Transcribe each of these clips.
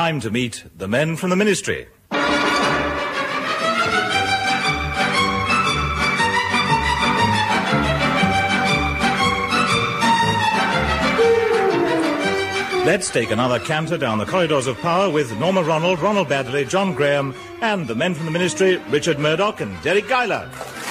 time to meet the men from the Ministry. Let's take another canter down the corridors of power with Norma Ronald, Ronald Baddeley, John Graham, and the men from the Ministry, Richard Murdoch and Derek Guyler.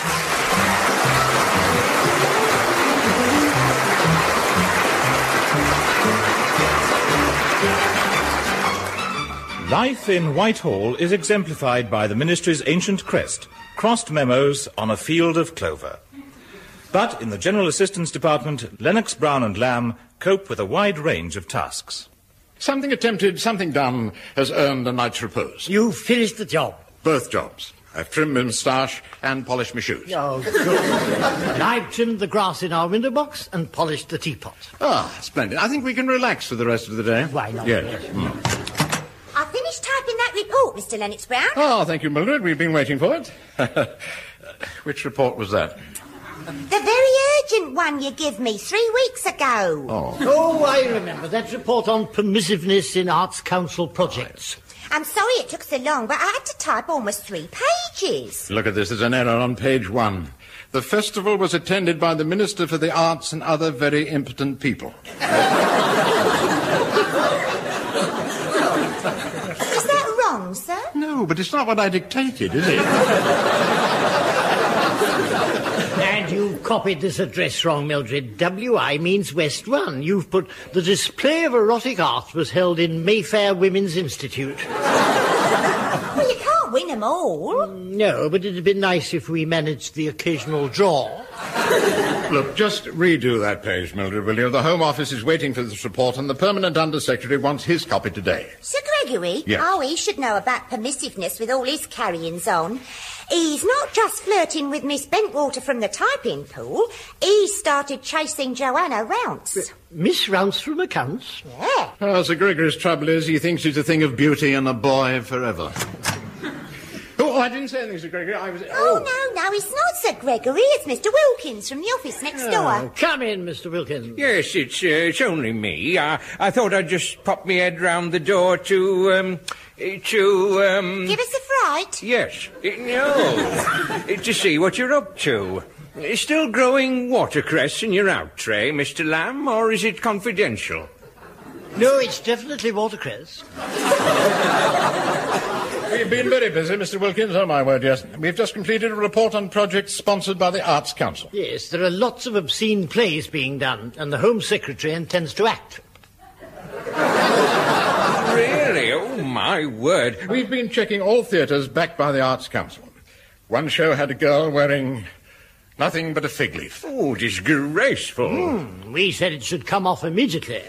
Life in Whitehall is exemplified by the Ministry's ancient crest, crossed memos on a field of clover. But in the General Assistance Department, Lennox, Brown and Lamb cope with a wide range of tasks. Something attempted, something done has earned a night's repose. You finished the job? Both jobs. I've trimmed my moustache and polished my shoes. Oh, good. And I've trimmed the grass in our window box and polished the teapot. Ah, splendid. I think we can relax for the rest of the day. Why not? Yes. I finished typing that report, Mr. Lennox Brown. Oh, thank you, Mildred. We've been waiting for it. Which report was that? The very urgent one you gave me 3 weeks ago. Oh, I remember. That report on permissiveness in Arts Council projects. I'm sorry it took so long, but I had to type almost 3 pages. Look at this. There's an error on page 1. The festival was attended by the Minister for the Arts and other very impotent people. Is that wrong, sir? No, but it's not what I dictated, is it? And you copied this address wrong, Mildred. WI means West 1. You've put the display of erotic art was held in Mayfair Women's Institute. Well, you can't win them all. No, but it'd be nice if we managed the occasional draw. Look, just redo that page, Mildred, will you? The Home Office is waiting for this report, and the Permanent Under-Secretary wants his copy today. Sir Gregory? Yes. Oh, he should know about permissiveness with all his carryings on. He's not just flirting with Miss Bentwater from the typing pool. He started chasing Joanna Rounce. Miss Rounce from accounts? Yeah. Oh, Sir Gregory's trouble is he thinks he's a thing of beauty and a boy forever. Oh, I didn't say anything, Sir Gregory. I was... No, it's not Sir Gregory. It's Mr. Wilkins from the office next door. Come in, Mr. Wilkins. Yes, it's only me. I thought I'd just pop my head round the door to Give us a fright? Yes. No. To see what you're up to. Still growing watercress in your out tray, Mr. Lamb, or is it confidential? No, it's definitely watercress. We've been very busy, Mr. Wilkins. Oh, my word, yes. We've just completed a report on projects sponsored by the Arts Council. Yes, there are lots of obscene plays being done, and the Home Secretary intends to act. Really? Oh, my word. We've been checking all theatres backed by the Arts Council. One show had a girl wearing nothing but a fig leaf. Oh, disgraceful. We said it should come off immediately.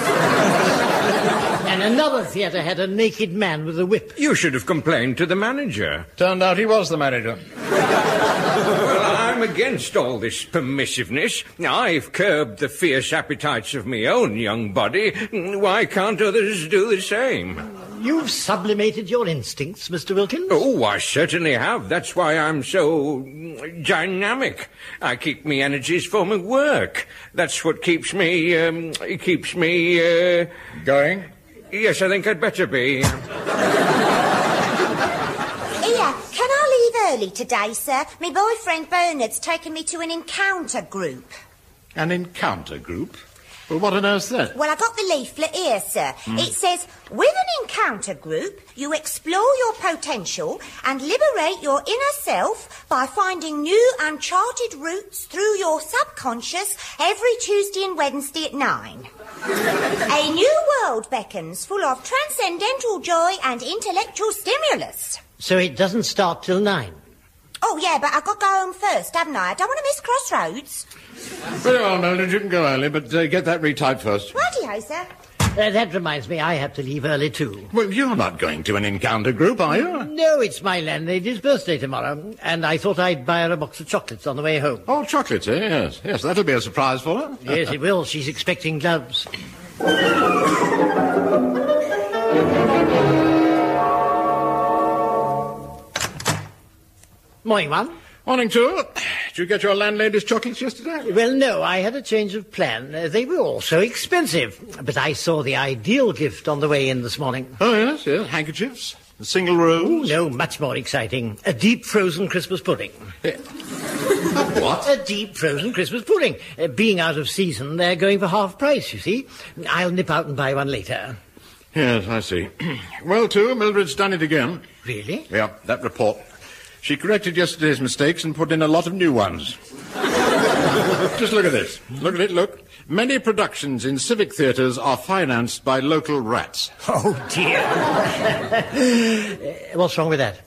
And another theatre had a naked man with a whip. You should have complained to the manager. Turned out he was the manager. Well, I'm against all this permissiveness. I've curbed the fierce appetites of my own young body. Why can't others do the same? You've sublimated your instincts, Mr. Wilkins. Oh, I certainly have. That's why I'm so dynamic. I keep me energies for my work. That's what keeps me, Going? Yes, I think I'd better be. Here, can I leave early today, sir? My boyfriend Bernard's taken me to an encounter group. An encounter group? Well, what on earth's that? Well, I got the leaflet here, sir. It says, with an encounter group, you explore your potential and liberate your inner self by finding new uncharted routes through your subconscious every Tuesday and Wednesday at 9. A new world beckons, full of transcendental joy and intellectual stimulus. So it doesn't start till 9? Oh, yeah, but I've got to go home first, haven't I? I don't want to miss Crossroads. Very well, Mildred, you can go early, but get that retyped first. Righty-ho, sir. That reminds me, I have to leave early too. Well, you're not going to an encounter group, are you? No, it's my landlady's birthday tomorrow, and I thought I'd buy her a box of chocolates on the way home. Oh, chocolates, eh? Yes. Yes, that'll be a surprise for her. Yes, it will. She's expecting gloves. Morning, one. Morning, two. Did you get your landlady's chocolates yesterday? Well, no, I had a change of plan. They were all so expensive. But I saw the ideal gift on the way in this morning. Oh, yes, yes. Handkerchiefs. A single rose. No, much more exciting. A deep frozen Christmas pudding. What? A deep frozen Christmas pudding. Being out of season, they're going for half price, you see. I'll nip out and buy one later. Yes, I see. Well, too, Mildred's done it again. Really? Yeah, that report. She corrected yesterday's mistakes and put in a lot of new ones. Just look at this. Look at it, look. Many productions in civic theatres are financed by local rats. Oh, dear. What's wrong with that?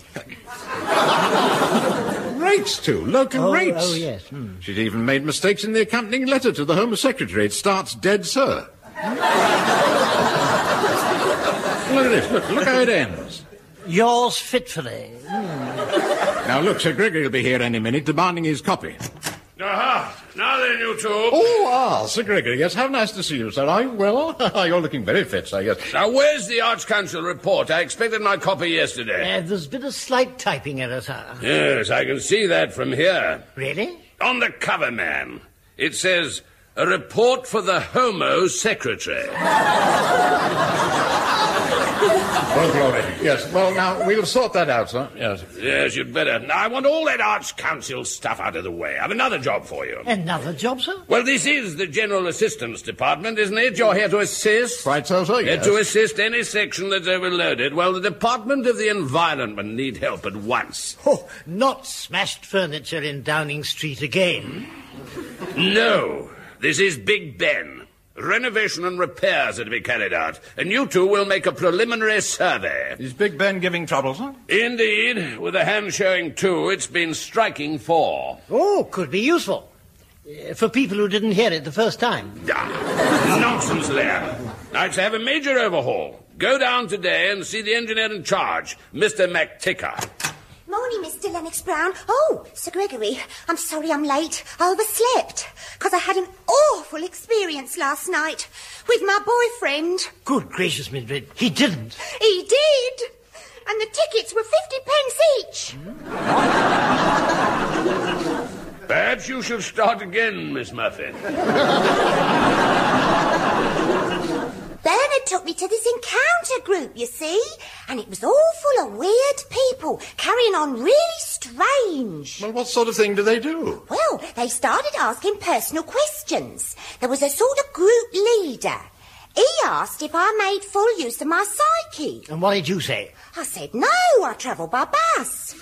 Rates, too. Local rates. Oh, yes. She's even made mistakes in the accompanying letter to the Home Secretary. It starts, "Dead Sir." Look at this. Look how it ends. Yours fitfully. Now, look, Sir Gregory will be here any minute demanding his copy. Aha! Now then, you two. Oh, Sir Gregory, yes, how nice to see you, sir. Are you well? You're looking very fit, sir, yes. Now, where's the Arch-Council report? I expected my copy yesterday. There's been a slight typing error, sir. Yes, I can see that from here. Really? On the cover, man. It says, "A report for the Homo Secretary." Well, glory. Yes, well, now, we'll sort that out, sir. Yes. Yes, you'd better. Now, I want all that Arch-Council stuff out of the way. I've another job for you. Another job, sir? Well, this is the General Assistance Department, isn't it? You're here to assist? Right so, sir, yes. To assist any section that's overloaded. Well, the Department of the Environment need help at once. Oh, not smashed furniture in Downing Street again. No, this is Big Ben. Renovation and repairs are to be carried out, and you two will make a preliminary survey. Is Big Ben giving trouble, sir? Indeed, with a hand showing 2, it's been striking 4. Oh, could be useful. For people who didn't hear it the first time. Nonsense there. Now, it's to have a major overhaul. Go down today and see the engineer in charge, Mr. McTicker. Morning, Mr. Lennox Brown. Oh, Sir Gregory, I'm sorry I'm late. I overslept, because I had an awful experience last night with my boyfriend. Good gracious, Mildred, he didn't. He did. And the tickets were 50 pence each. Perhaps you should start again, Miss Muffin. Bernard took me to this encounter group, you see, and it was all full of weird people carrying on really strange. Well, what sort of thing do they do? Well, they started asking personal questions. There was a sort of group leader. He asked if I made full use of my psyche. And what did you say? I said, no, I travel by bus.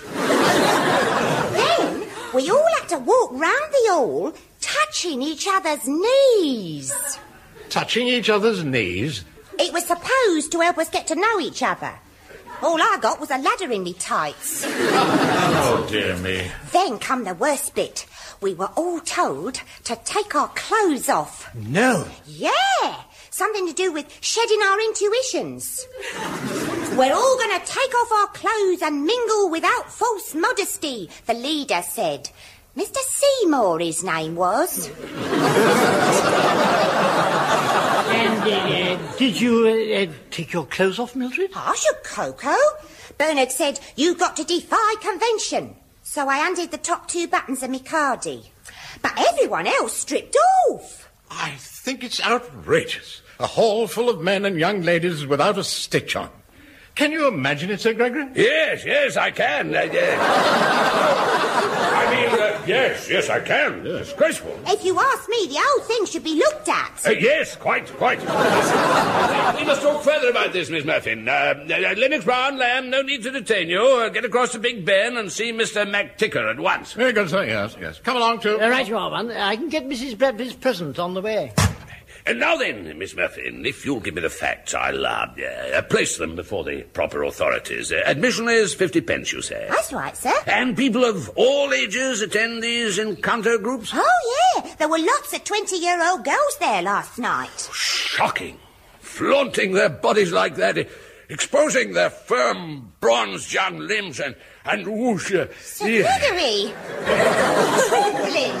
Then we all had to walk round the hall, touching each other's knees. Touching each other's knees? It was supposed to help us get to know each other. All I got was a ladder in me tights. Oh, dear me. Then come the worst bit. We were all told to take our clothes off. No. Yeah, something to do with shedding our intuitions. We're all going to take off our clothes and mingle without false modesty, the leader said. Mr. Seymour, his name was. And did you take your clothes off, Mildred? I should, Coco. Bernard said, you got to defy convention. So I undid the top 2 buttons of me cardi. But everyone else stripped off. I think it's outrageous. A hall full of men and young ladies without a stitch on. Can you imagine it, Sir Gregory? Yes, I can. Yes, I can. It's graceful. If you ask me, the whole thing should be looked at. Yes, quite. We must talk further about this, Miss Muffin. Lennox Brown, Lamb, no need to detain you. Get across to Big Ben and see Mr. McTicker at once. Very good, sir, yes. Come along, too. Right you are, man. I can get Mrs. Bradley's present on the way. And now then, Miss Muffin, if you'll give me the facts, I'll place them before the proper authorities. Admission is 50 pence, you say? That's right, sir. And people of all ages attend these encounter groups? Oh, yeah. There were lots of 20-year-old girls there last night. Shocking. Flaunting their bodies like that. exposing their firm, bronzed young limbs and whoosh. Sir Gregory! Trembling!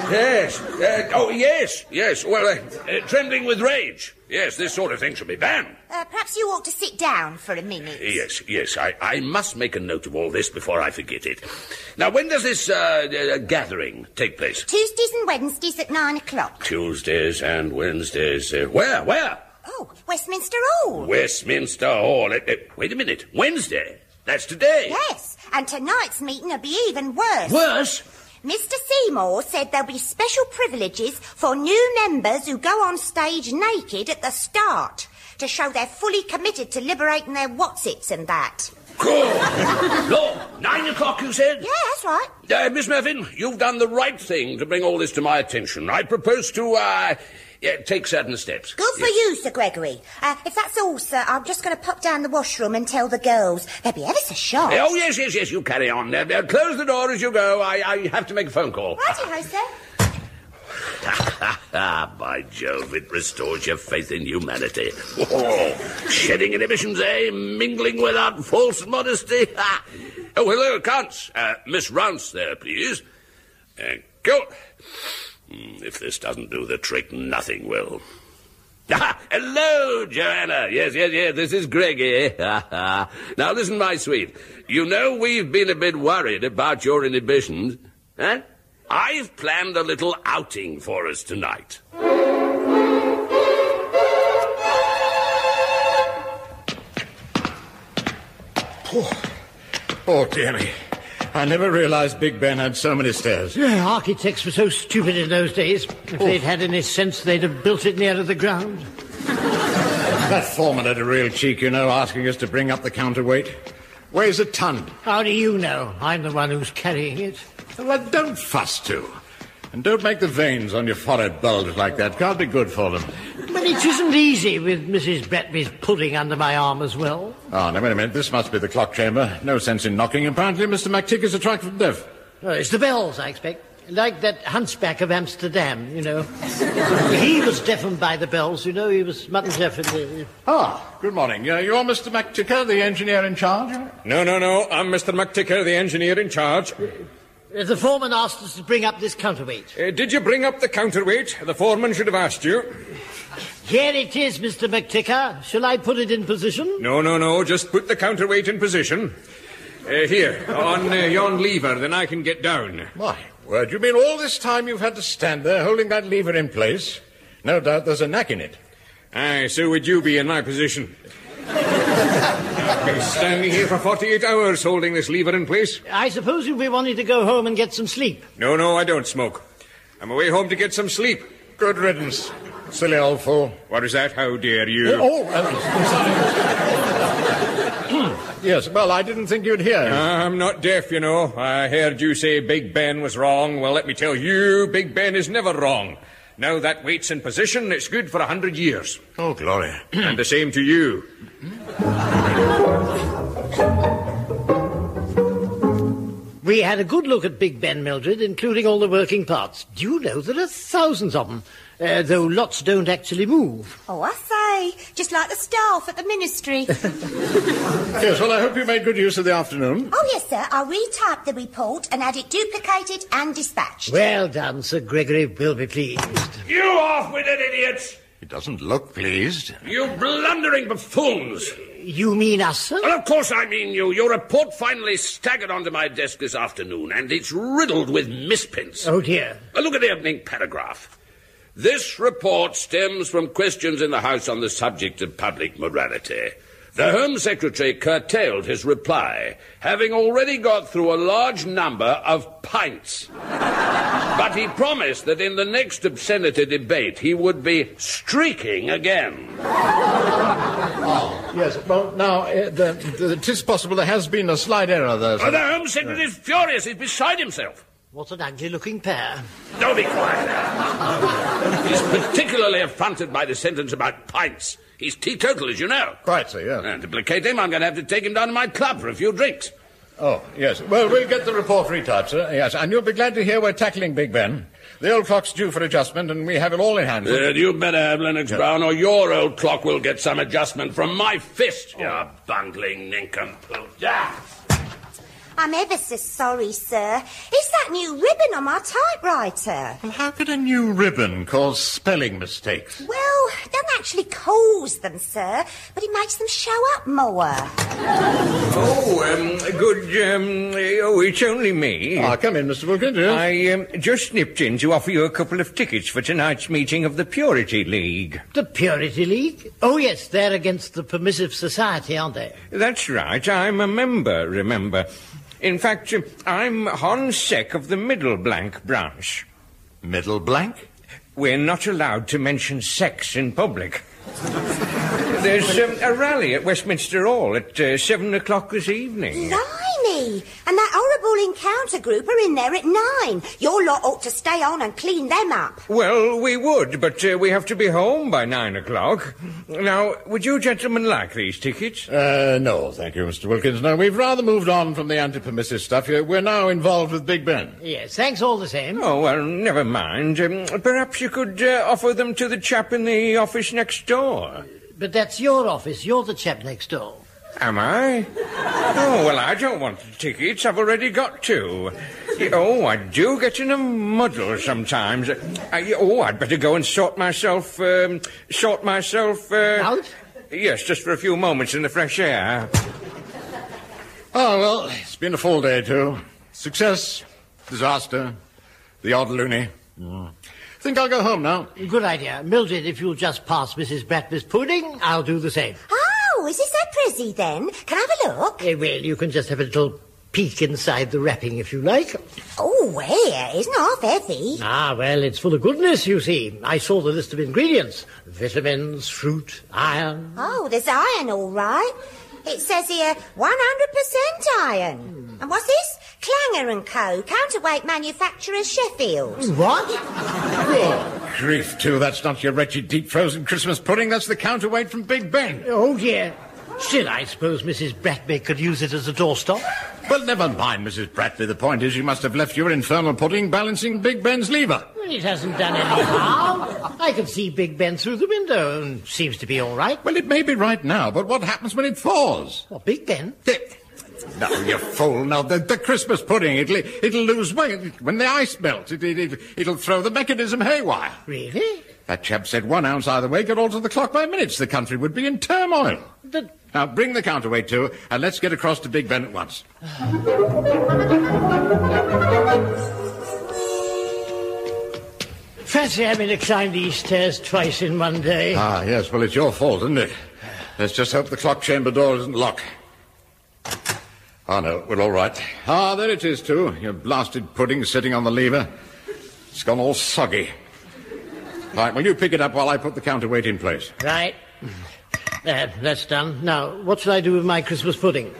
Yes. Well, trembling with rage. Yes, this sort of thing should be banned. Perhaps you ought to sit down for a minute. Yes. I must make a note of all this before I forget it. Now, when does this gathering take place? Tuesdays and Wednesdays at 9 o'clock. Tuesdays and Wednesdays. Where? Oh, Westminster Hall. Westminster Hall. Wait a minute. Wednesday? That's today. Yes, and tonight's meeting will be even worse. Worse? Mr. Seymour said there'll be special privileges for new members who go on stage naked at the start to show they're fully committed to liberating their whatsits and that. Good. Look, 9 o'clock, you said? Yeah, that's right. Miss Mervyn, you've done the right thing to bring all this to my attention. I propose to, take certain steps. Good for you, Sir Gregory. If that's all, sir, I'm just going to pop down the washroom and tell the girls. They'll be ever so shocked. Oh, yes, you carry on. Close the door as you go. I have to make a phone call. Righty-ho, sir. By Jove, it restores your faith in humanity. Oh, shedding inhibitions, mingling without false modesty. Oh, hello, Counts. Miss Rounce there, please. Go. If this doesn't do the trick, nothing will. Hello, Joanna. Yes, this is Greggy. Now, listen, my sweet. You know we've been a bit worried about your inhibitions. Huh? I've planned a little outing for us tonight. Oh, dear me. I never realized Big Ben had so many stairs. Yeah, architects were so stupid in those days. If they'd had any sense, they'd have built it nearer the ground. That foreman had a real cheek, you know, asking us to bring up the counterweight. Weighs a ton. How do you know? I'm the one who's carrying it. Well, don't fuss too. And don't make the veins on your forehead bulge like that. Can't be good for them. But it isn't easy with Mrs. Bratby's pudding under my arm as well. Oh, now, wait a minute. This must be the clock chamber. No sense in knocking. Apparently, Mr. McTicker's a trifle deaf. Oh, it's the bells, I expect. Like that hunchback of Amsterdam, you know. He was deafened by the bells, you know. He was mutton deaf in the... Ah, good morning. You're Mr. McTicker, the engineer in charge? No. I'm Mr. McTicker, the engineer in charge. The foreman asked us to bring up this counterweight. Did you bring up the counterweight? The foreman should have asked you. Here it is, Mr. McTicker. Shall I put it in position? No. Just put the counterweight in position. Here, on yon lever, then I can get down. My word, you mean all this time you've had to stand there holding that lever in place? No doubt there's a knack in it. Aye, so would you be in my position. I've been standing here for 48 hours holding this lever in place. I suppose you'll be wanting to go home and get some sleep. No, I don't smoke. I'm away home to get some sleep. Good riddance. Silly old fool. What is that? How dare you? Yes, well, I didn't think you'd hear. I'm not deaf, you know. I heard you say Big Ben was wrong. Well, let me tell you, Big Ben is never wrong. Now that weight's in position, it's good for 100 years. Oh, glory. And the same to you. We had a good look at Big Ben, Mildred, including all the working parts. Do you know there are thousands of them, though lots don't actually move? Oh, I say, just like the staff at the ministry. Yes, well, I hope you made good use of the afternoon. Oh, yes, sir. I retyped the report and had it duplicated and dispatched. Well done, Sir Gregory will be pleased. You off with it, idiots! He doesn't look pleased. You blundering buffoons! You mean us, sir? Well, of course I mean you. Your report finally staggered onto my desk this afternoon, and it's riddled with misprints. Oh, dear. Look at the opening paragraph. This report stems from questions in the House on the subject of public morality. The Home Secretary curtailed his reply, having already got through a large number of pints. But he promised that in the next obscenity debate he would be streaking again. Yes, well, now, it is possible there has been a slight error there. The Home Secretary is furious. He's beside himself. What an ugly-looking pair. Don't be quiet now. He's particularly affronted by the sentence about pints. He's teetotal, as you know. Quite so, yeah. And to placate him, I'm going to have to take him down to my club for a few drinks. Oh, yes. Well, we'll get the report retyped, sir. Yes, and you'll be glad to hear we're tackling Big Ben. The old clock's due for adjustment, and we have it all in hand. You better have Lennox Brown, or your old clock will get some adjustment from my fist, you bungling nincompoop. Yeah. I'm ever so sorry, sir. It's that new ribbon on my typewriter. Well, how could a new ribbon cause spelling mistakes? Well, it doesn't actually cause them, sir, but it makes them show up more. It's only me. Come in, Mr. Wilkins. Yes? I just nipped in to offer you a couple of tickets for tonight's meeting of the Purity League. The Purity League? Oh, yes, they're against the Permissive Society, aren't they? That's right. I'm a member, remember. In fact, I'm Hon Sec of the Middle Blank branch. Middle blank? We're not allowed to mention sex in public. There's a rally at Westminster Hall at 7 o'clock this evening. Blimey! And that horrible encounter group are in there at 9. Your lot ought to stay on and clean them up. Well, we would, but we have to be home by 9 o'clock. Now, would you gentlemen like these tickets? No, thank you, Mr. Wilkins. No, we've rather moved on from the anti-permissive stuff. We're now involved with Big Ben. Yes, thanks all the same. Oh, well, never mind. Perhaps you could offer them to the chap in the office next door. But that's your office. You're the chap next door. Am I? Oh, well, I don't want the tickets. I've already got two. I do get in a muddle sometimes. I'd better go and sort myself Out? Yes, just for a few moments in the fresh air. Oh, well, it's been a full day, too. Success, disaster, the odd loony. Think I'll go home now. Good idea. Mildred, if you'll just pass Mrs. Bradley's pudding, I'll do the same. Oh, is this her Prizzy, then? Can I have a look? Well, you can just have a little peek inside the wrapping, if you like. Oh, well, isn't half heavy. Ah, well, it's full of goodness, you see. I saw the list of ingredients. Vitamins, fruit, iron. Oh, there's iron, all right. It says here 100% iron. And what's this? Clanger & Co., counterweight manufacturers, Sheffield. What? Oh, grief, too. That's not your wretched deep-frozen Christmas pudding. That's the counterweight from Big Ben. Oh, dear. Still, I suppose Mrs. Bradley could use it as a doorstop. Well, never mind, Mrs. Bradley. The point is you must have left your infernal pudding balancing Big Ben's lever. Well, it hasn't done any harm. I can see Big Ben through the window and seems to be all right. Well, it may be right now, but what happens when it thaws? What, Big Ben? No, you fool. No, the Christmas pudding, it'll lose weight. When the ice melts, it'll throw the mechanism haywire. Really? That chap said 1 ounce either way could alter the clock by minutes. The country would be in turmoil. Now, bring the counterweight too, and let's get across to Big Ben at once. Fancy having to climb these stairs twice in one day. Ah, yes, well, it's your fault, isn't it? Let's just hope the clock chamber door isn't locked. Oh, no, we're all right. Ah, there it is, too. Your blasted pudding sitting on the lever. It's gone all soggy. Right, will you pick it up while I put the counterweight in place? Right. There, that's done. Now, what shall I do with my Christmas pudding?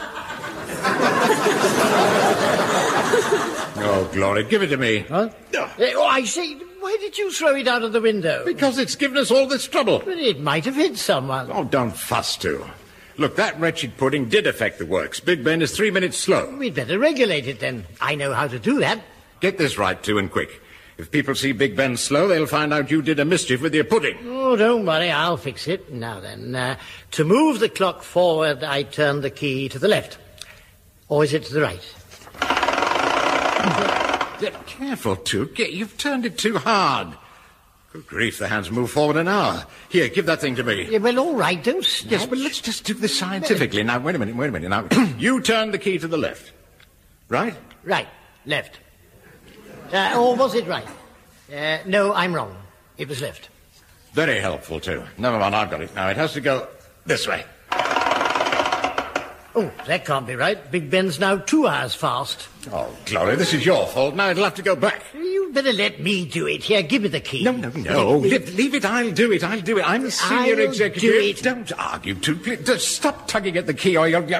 Oh, glory, give it to me. Huh? Oh, I see. Why did you throw it out of the window? Because it's given us all this trouble. But it might have hit someone. Oh, don't fuss, too. Look, that wretched pudding did affect the works. Big Ben is 3 minutes slow. We'd better regulate it, then. I know how to do that. Get this right, too, and quick. If people see Big Ben slow, they'll find out you did a mischief with your pudding. Oh, don't worry, I'll fix it. Now then, to move the clock forward, I turn the key to the left. Or is it to the right? Careful, too. You've turned it too hard. Good grief, the hands move forward an hour. Here, give that thing to me. Yeah, well, all right, don't snatch. Yes, but let's just do this scientifically. Now, wait a minute. Now, you turn the key to the left. Right? Right. Left. Or was it right? No, I'm wrong. It was left. Very helpful, too. Never mind, I've got it now. It has to go this way. Oh, that can't be right. Big Ben's now 2 hours fast. Oh, Glory, this is your fault. Now it'll have to go back. You better let me do it. Here, give me the key. No. Leave it. I'll do it. I'm the senior executive. Do it. Don't argue, too. Please, just stop tugging at the key or you'll...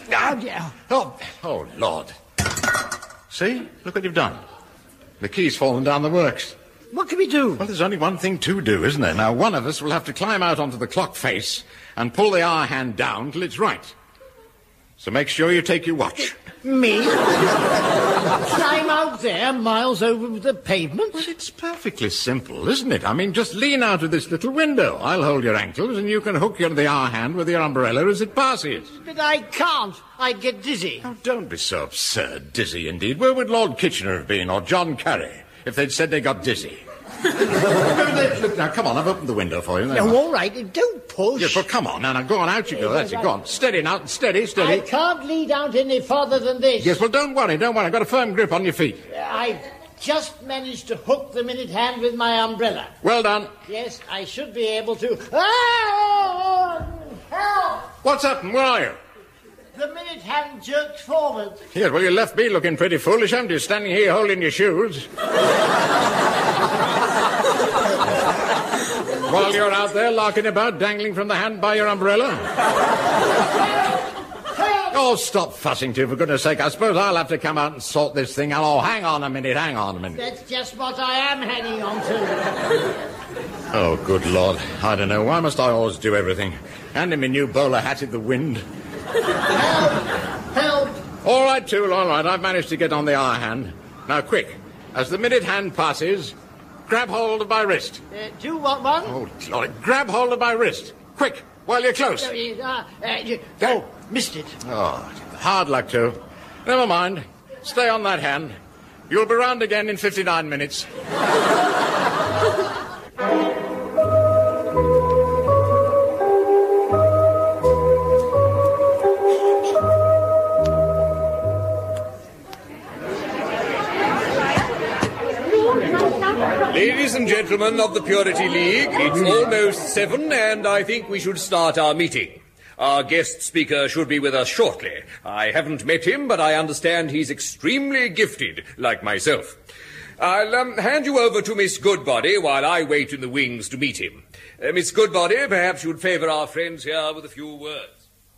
Oh, Lord. See? Look what you've done. The key's fallen down the works. What can we do? Well, there's only one thing to do, isn't there? Now, one of us will have to climb out onto the clock face and pull the hour hand down till it's right. So make sure you take your watch. Me? Climb out there, miles over the pavement? Well, it's perfectly simple, isn't it? I mean, just lean out of this little window. I'll hold your ankles, and you can hook the hour hand with your umbrella as it passes. But I can't. I'd get dizzy. Oh, don't be so absurd. Dizzy, indeed. Where would Lord Kitchener have been, or John Curry, if they'd said they got dizzy? Look, now, come on, I've opened the window for you. No, all right, don't push. Yes, well, come on, now, go on, out you go. That's it, go on. Steady now, steady. I can't lead out any farther than this. Yes, well, don't worry. I've got a firm grip on your feet. I've just managed to hook the minute hand with my umbrella. Well done. Yes, I should be able to... Ah! Help! What's happened? Where are you? The minute hand jerked forward. Yes, well, you left me looking pretty foolish, haven't you, standing here holding your shoes? While you're out there larking about, dangling from the hand by your umbrella. Oh, stop fussing, too, for goodness sake. I suppose I'll have to come out and sort this thing out. Oh, hang on a minute. That's just what I am hanging on to. Oh, good Lord. I don't know. Why must I always do everything? Hand him a new bowler hat in the wind. Help! All right, Tool, all right. I've managed to get on the hour hand. Now, quick. As the minute hand passes, grab hold of my wrist. Do what one? Oh, Lord. Grab hold of my wrist. Quick, while you're close. Oh, missed it. Oh, hard luck, too. Never mind. Stay on that hand. You'll be round again in 59 minutes. Ladies and gentlemen of the Purity League, it's almost 7, and I think we should start our meeting. Our guest speaker should be with us shortly. I haven't met him, but I understand he's extremely gifted, like myself. I'll hand you over to Miss Goodbody while I wait in the wings to meet him. Miss Goodbody, perhaps you'd favour our friends here with a few words.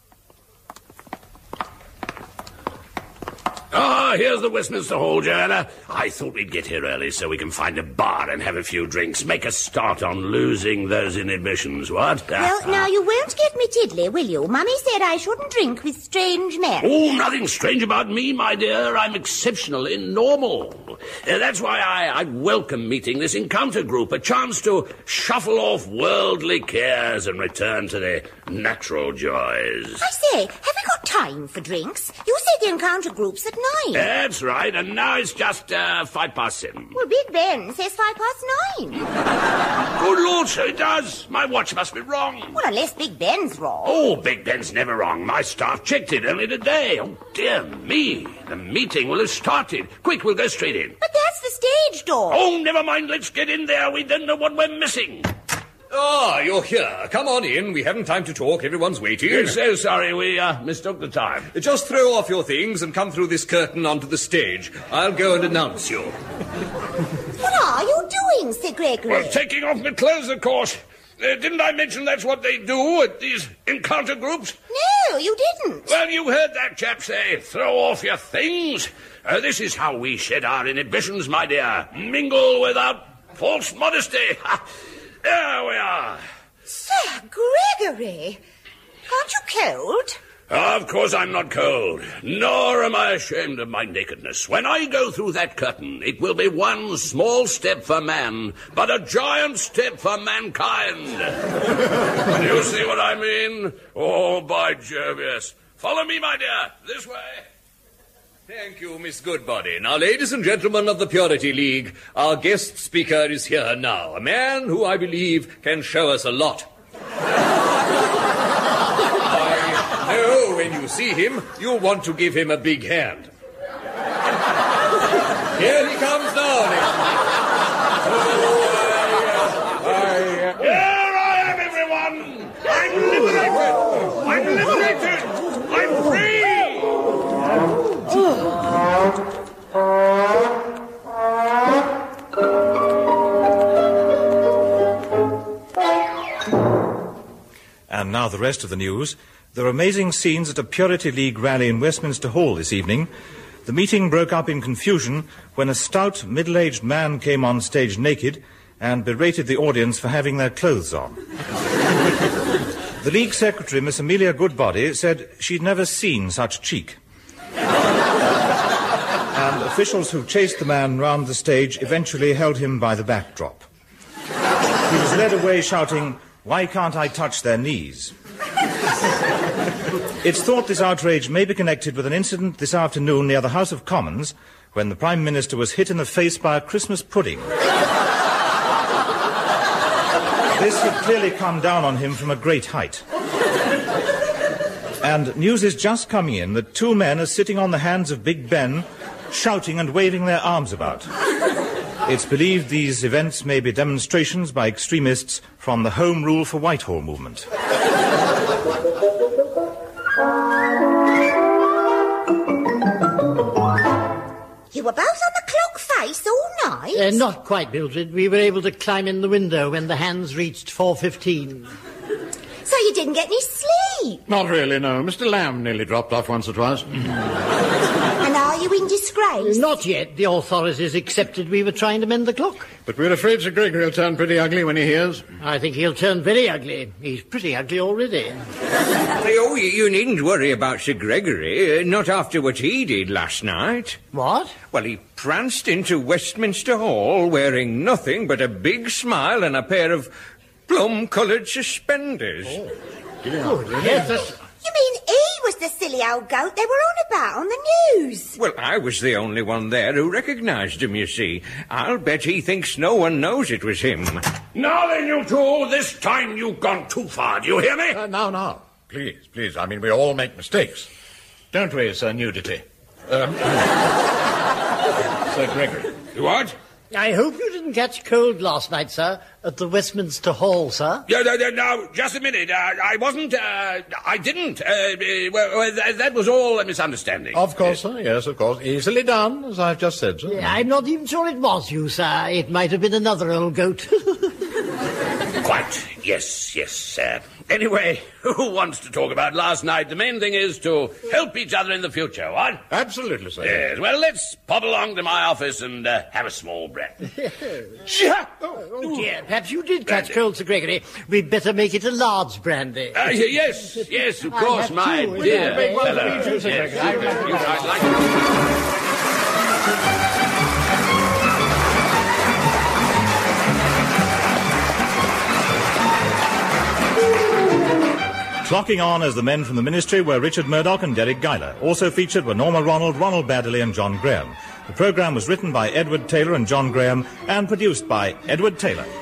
Ah, here's the Westminster Hall, Joanna. I thought we'd get here early so we can find a bar and have a few drinks. Make a start on losing those inhibitions, what? Well, now, you won't get me tiddly, will you? Mummy said I shouldn't drink with strange men. Oh, nothing strange about me, my dear. I'm exceptionally normal. That's why I welcome meeting this encounter group, a chance to shuffle off worldly cares and return to the natural joys. I say, have we got time for drinks? You said the encounter group's at 9. That's right, and now it's just 7:05. Well, Big Ben says 9:05. Good Lord, so it does. My watch must be wrong. Well, unless Big Ben's wrong. Oh, Big Ben's never wrong. My staff checked it only today. Oh, dear me. The meeting will have started. Quick, we'll go straight in. But that's the stage door. Oh, never mind. Let's get in there. We don't know what we're missing. Ah, you're here. Come on in. We haven't time to talk. Everyone's waiting. Yes, so sorry. We mistook the time. Just throw off your things and come through this curtain onto the stage. I'll go and announce you. What are you doing, Sir Gregory? Well, taking off my clothes, of course. Didn't I mention that's what they do at these encounter groups? No, you didn't. Well, you heard that chap say, throw off your things. This is how we shed our inhibitions, my dear. Mingle without false modesty. There we are. Sir Gregory, aren't you cold? Of course I'm not cold, nor am I ashamed of my nakedness. When I go through that curtain, it will be one small step for man, but a giant step for mankind. You see what I mean? Oh, by Jove, yes. Follow me, my dear. This way. Thank you, Miss Goodbody. Now, ladies and gentlemen of the Purity League, our guest speaker is here now, a man who I believe can show us a lot. I know when you see him, you'll want to give him a big hand. Here he comes now. Here I am, everyone. I'm liberated. I'm liberated. I'm free. And now the rest of the news. There are amazing scenes at a Purity League rally in Westminster Hall this evening. The meeting broke up in confusion when a stout, middle-aged man came on stage naked and berated the audience for having their clothes on. The League secretary, Miss Amelia Goodbody, said she'd never seen such cheek. officials who chased the man round the stage eventually held him by the backdrop. He was led away shouting, "Why can't I touch their knees?" It's thought this outrage may be connected with an incident this afternoon near the House of Commons when the Prime Minister was hit in the face by a Christmas pudding. This had clearly come down on him from a great height. And news is just coming in that 2 men are sitting on the hands of Big Ben, shouting and waving their arms about. It's believed these events may be demonstrations by extremists from the Home Rule for Whitehall movement. You were both on the clock face all night? Not quite, Mildred. We were able to climb in the window when the hands reached 4:15. So you didn't get any sleep? Not really, no. Mr. Lamb nearly dropped off once or twice. And are you in disgrace? Not yet. The authorities accepted we were trying to mend the clock. But we're afraid Sir Gregory will turn pretty ugly when he hears. I think he'll turn very ugly. He's pretty ugly already. Oh, you needn't worry about Sir Gregory. Not after what he did last night. What? Well, he pranced into Westminster Hall wearing nothing but a big smile and a pair of plum-coloured suspenders. Yes, You mean he was the silly old goat they were on about on the news? Well, I was the only one there who recognised him, you see. I'll bet he thinks no one knows it was him. Now then, you two, this time you've gone too far. Do you hear me? Now. Please. I mean, we all make mistakes. Don't we, Sir Nudity? Sir Gregory. What? I hope you didn't catch cold last night, sir, at the Westminster Hall, sir. No, just a minute. I wasn't, I didn't. That was all a misunderstanding. Of course, sir. Yes, of course. Easily done, as I've just said, sir. I'm not even sure it was you, sir. It might have been another old goat. Quite. Yes. Anyway, who wants to talk about last night? The main thing is to help each other in the future, what? Absolutely, sir. Yes, well, let's pop along to my office and have a small breath. Oh, dear. Perhaps you did catch cold, Sir Gregory. We'd better make it a large brandy. Yes, of course, my dear fellow. Yes, I'd like to... Clocking on as the men from the Ministry were Richard Murdoch and Derek Guyler. Also featured were Norma Ronald, Ronald Baddeley and John Graham. The programme was written by Edward Taylor and John Graham and produced by Edward Taylor.